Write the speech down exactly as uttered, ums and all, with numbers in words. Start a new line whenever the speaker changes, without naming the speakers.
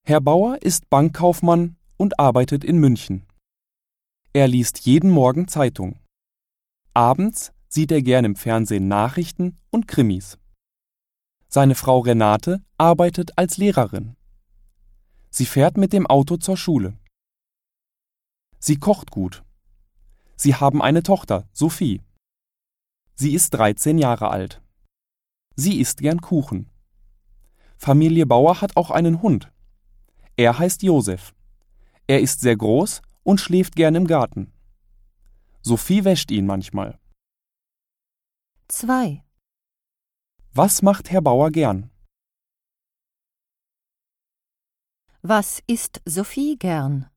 Herr Bauer ist Bankkaufmann und arbeitet in München. Er liest jeden Morgen Zeitung. Abends sieht er gern im Fernsehen Nachrichten und Krimis. Seine Frau Renate arbeitet als Lehrerin. Sie fährt mit dem Auto zur Schule. Sie kocht gut. Sie haben eine Tochter, Sophie. Sie ist dreizehn Jahre alt. Sie isst gern Kuchen. Familie Bauer hat auch einen Hund. Er heißt Josef. Er ist sehr groß und schläft gern im Garten. Sophie wäscht ihn manchmal.
zwei.
Was macht Herr Bauer gern?
Was isst Sophie gern?